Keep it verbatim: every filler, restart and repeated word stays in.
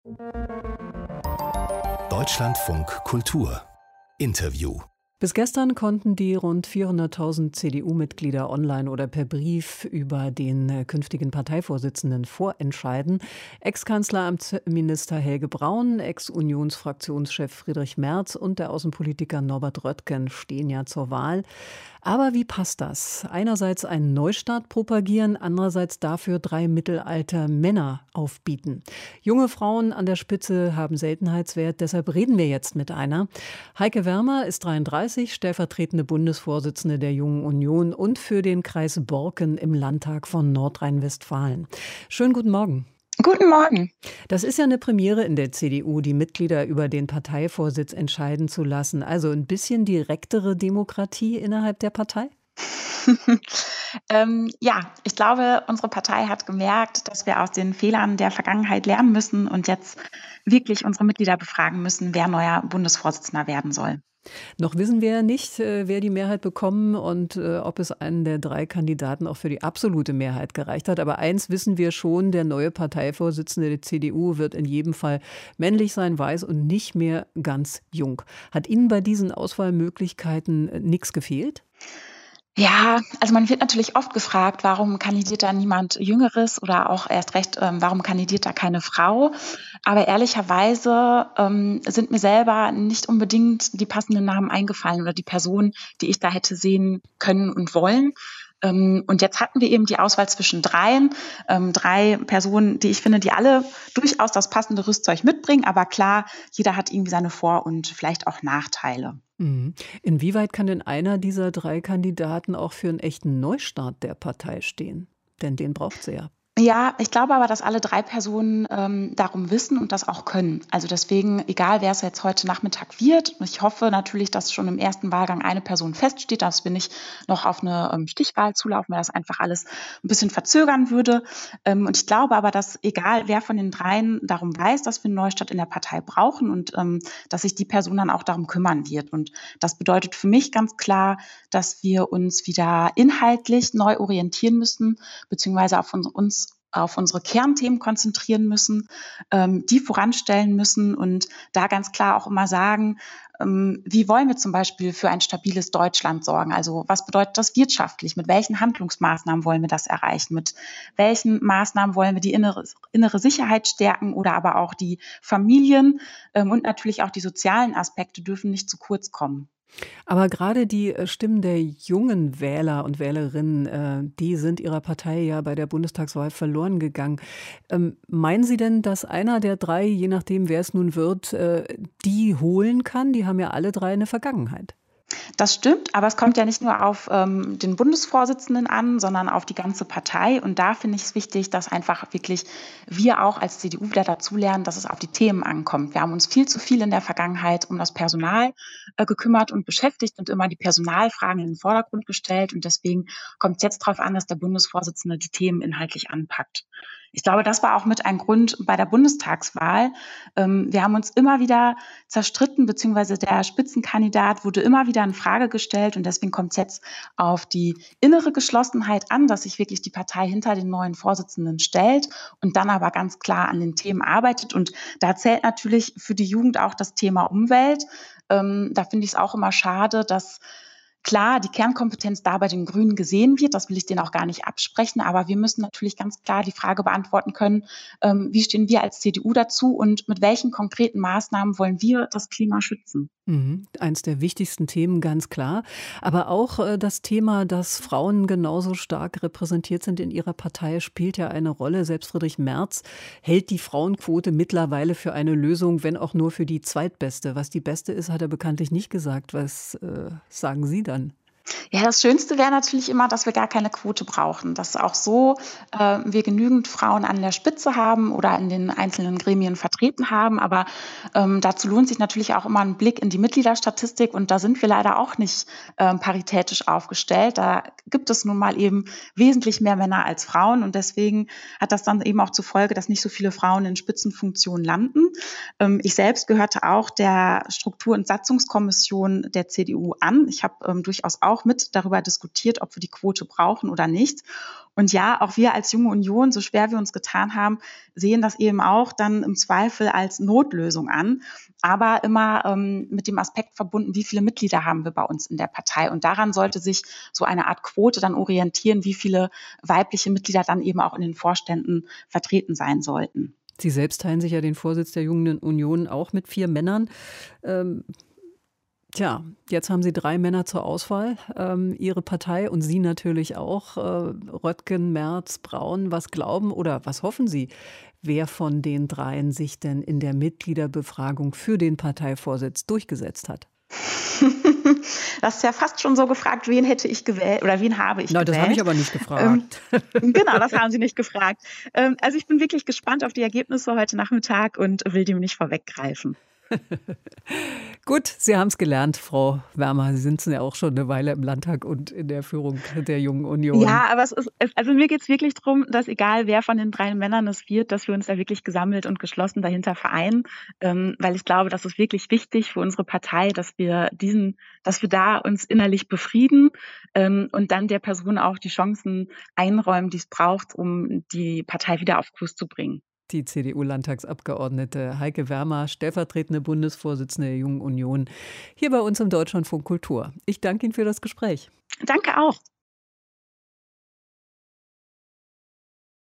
Deutschlandfunk Kultur Interview. Bis gestern konnten die rund vierhunderttausend C D U-Mitglieder online oder per Brief über den künftigen Parteivorsitzenden vorentscheiden. Ex-Kanzleramtsminister Helge Braun, Ex-Unionsfraktionschef Friedrich Merz und der Außenpolitiker Norbert Röttgen stehen ja zur Wahl. Aber wie passt das? Einerseits einen Neustart propagieren, andererseits dafür drei mittelalter Männer aufbieten. Junge Frauen an der Spitze haben Seltenheitswert, deshalb reden wir jetzt mit einer. Heike Wermer ist dreiunddreißig, stellvertretende Bundesvorsitzende der Jungen Union und für den Kreis Borken im Landtag von Nordrhein-Westfalen. Schönen guten Morgen. Guten Morgen. Das ist ja eine Premiere in der C D U, die Mitglieder über den Parteivorsitz entscheiden zu lassen. Also ein bisschen direktere Demokratie innerhalb der Partei? ähm, ja, ich glaube, unsere Partei hat gemerkt, dass wir aus den Fehlern der Vergangenheit lernen müssen und jetzt wirklich unsere Mitglieder befragen müssen, wer neuer Bundesvorsitzender werden soll. Noch wissen wir nicht, wer die Mehrheit bekommen und ob es einen der drei Kandidaten auch für die absolute Mehrheit gereicht hat. Aber eins wissen wir schon, der neue Parteivorsitzende der C D U wird in jedem Fall männlich sein, weiß und nicht mehr ganz jung. Hat Ihnen bei diesen Auswahlmöglichkeiten nichts gefehlt? Ja, also man wird natürlich oft gefragt, warum kandidiert da niemand Jüngeres oder auch erst recht, ähm, warum kandidiert da keine Frau? Aber ehrlicherweise ähm, sind mir selber nicht unbedingt die passenden Namen eingefallen oder die Person, die ich da hätte sehen können und wollen. Und jetzt hatten wir eben die Auswahl zwischen dreien, ähm, drei Personen, die ich finde, die alle durchaus das passende Rüstzeug mitbringen. Aber klar, jeder hat irgendwie seine Vor- und vielleicht auch Nachteile. Mhm. Inwieweit kann denn einer dieser drei Kandidaten auch für einen echten Neustart der Partei stehen? Denn den braucht sie ja. Ja, ich glaube aber, dass alle drei Personen ähm, darum wissen und das auch können. Also deswegen, egal wer es jetzt heute Nachmittag wird, ich hoffe natürlich, dass schon im ersten Wahlgang eine Person feststeht, dass wir nicht noch auf eine ähm, Stichwahl zulaufen, weil das einfach alles ein bisschen verzögern würde. Ähm, und ich glaube aber, dass egal wer von den dreien darum weiß, dass wir einen Neustart in der Partei brauchen und ähm, dass sich die Person dann auch darum kümmern wird. Und das bedeutet für mich ganz klar, dass wir uns wieder inhaltlich neu orientieren müssen, beziehungsweise auf uns auf unsere Kernthemen konzentrieren müssen, ähm, die voranstellen müssen und da ganz klar auch immer sagen, ähm, wie wollen wir zum Beispiel für ein stabiles Deutschland sorgen? Also was bedeutet das wirtschaftlich? Mit welchen Handlungsmaßnahmen wollen wir das erreichen? Mit welchen Maßnahmen wollen wir die innere, innere Sicherheit stärken oder aber auch die Familien ähm, und natürlich auch die sozialen Aspekte dürfen nicht zu kurz kommen. Aber gerade die Stimmen der jungen Wähler und Wählerinnen, die sind ihrer Partei ja bei der Bundestagswahl verloren gegangen. Meinen Sie denn, dass einer der drei, je nachdem wer es nun wird, die holen kann? Die haben ja alle drei eine Vergangenheit. Das stimmt, aber es kommt ja nicht nur auf ähm, den Bundesvorsitzenden an, sondern auf die ganze Partei. Und da finde ich es wichtig, dass einfach wirklich wir auch als C D U wieder dazulernen, dass es auf die Themen ankommt. Wir haben uns viel zu viel in der Vergangenheit um das Personal äh, gekümmert und beschäftigt und immer die Personalfragen in den Vordergrund gestellt. Und deswegen kommt es jetzt darauf an, dass der Bundesvorsitzende die Themen inhaltlich anpackt. Ich glaube, das war auch mit ein Grund bei der Bundestagswahl. Ähm, wir haben uns immer wieder zerstritten, beziehungsweise der Spitzenkandidat wurde immer wieder in Frage gestellt. Und deswegen kommt es jetzt auf die innere Geschlossenheit an, dass sich wirklich die Partei hinter den neuen Vorsitzenden stellt und dann aber ganz klar an den Themen arbeitet. Und da zählt natürlich für die Jugend auch das Thema Umwelt. Ähm, da finde ich es auch immer schade, dass klar, die Kernkompetenz da bei den Grünen gesehen wird, das will ich denen auch gar nicht absprechen, aber wir müssen natürlich ganz klar die Frage beantworten können, ähm, wie stehen wir als C D U dazu und mit welchen konkreten Maßnahmen wollen wir das Klima schützen? Mhm. Eins der wichtigsten Themen, ganz klar. Aber auch äh, das Thema, dass Frauen genauso stark repräsentiert sind in ihrer Partei, spielt ja eine Rolle. Selbst Friedrich Merz hält die Frauenquote mittlerweile für eine Lösung, wenn auch nur für die zweitbeste. Was die beste ist, hat er bekanntlich nicht gesagt. Was äh, sagen Sie dann? Ja, das Schönste wäre natürlich immer, dass wir gar keine Quote brauchen, dass auch so äh, wir genügend Frauen an der Spitze haben oder in den einzelnen Gremien vertreten haben. Aber ähm, dazu lohnt sich natürlich auch immer ein Blick in die Mitgliederstatistik und da sind wir leider auch nicht ähm, paritätisch aufgestellt. Da gibt es nun mal eben wesentlich mehr Männer als Frauen und deswegen hat das dann eben auch zur Folge, dass nicht so viele Frauen in Spitzenfunktionen landen. Ähm, ich selbst gehörte auch der Struktur- und Satzungskommission der C D U an. Ich habe ähm, durchaus auch auch mit darüber diskutiert, ob wir die Quote brauchen oder nicht. Und ja, auch wir als Junge Union, so schwer wir uns getan haben, sehen das eben auch dann im Zweifel als Notlösung an, aber immer ähm, mit dem Aspekt verbunden, wie viele Mitglieder haben wir bei uns in der Partei. Und daran sollte sich so eine Art Quote dann orientieren, wie viele weibliche Mitglieder dann eben auch in den Vorständen vertreten sein sollten. Sie selbst teilen sich ja den Vorsitz der Jungen Union auch mit vier Männern. Ähm Tja, jetzt haben Sie drei Männer zur Auswahl, ähm, Ihre Partei und Sie natürlich auch, äh, Röttgen, Merz, Braun. Was glauben oder was hoffen Sie, wer von den dreien sich denn in der Mitgliederbefragung für den Parteivorsitz durchgesetzt hat? Das ist ja fast schon so gefragt, wen hätte ich gewählt oder wen habe ich Na, gewählt. das habe ich aber nicht gefragt. Ähm, genau, das haben Sie nicht gefragt. Ähm, also ich bin wirklich gespannt auf die Ergebnisse heute Nachmittag und will dem nicht vorweggreifen. Gut, Sie haben es gelernt, Frau Wermer. Sie sind ja auch schon eine Weile im Landtag und in der Führung der Jungen Union. Ja, aber es ist, es, also mir geht es wirklich darum, dass egal wer von den drei Männern es wird, dass wir uns da wirklich gesammelt und geschlossen dahinter vereinen, ähm, weil ich glaube, das ist wirklich wichtig für unsere Partei, dass wir diesen, dass wir da uns innerlich befrieden ähm, und dann der Person auch die Chancen einräumen, die es braucht, um die Partei wieder auf Kurs zu bringen. Die C D U-Landtagsabgeordnete Heike Wermer, stellvertretende Bundesvorsitzende der Jungen Union, hier bei uns im Deutschlandfunk Kultur. Ich danke Ihnen für das Gespräch. Danke auch.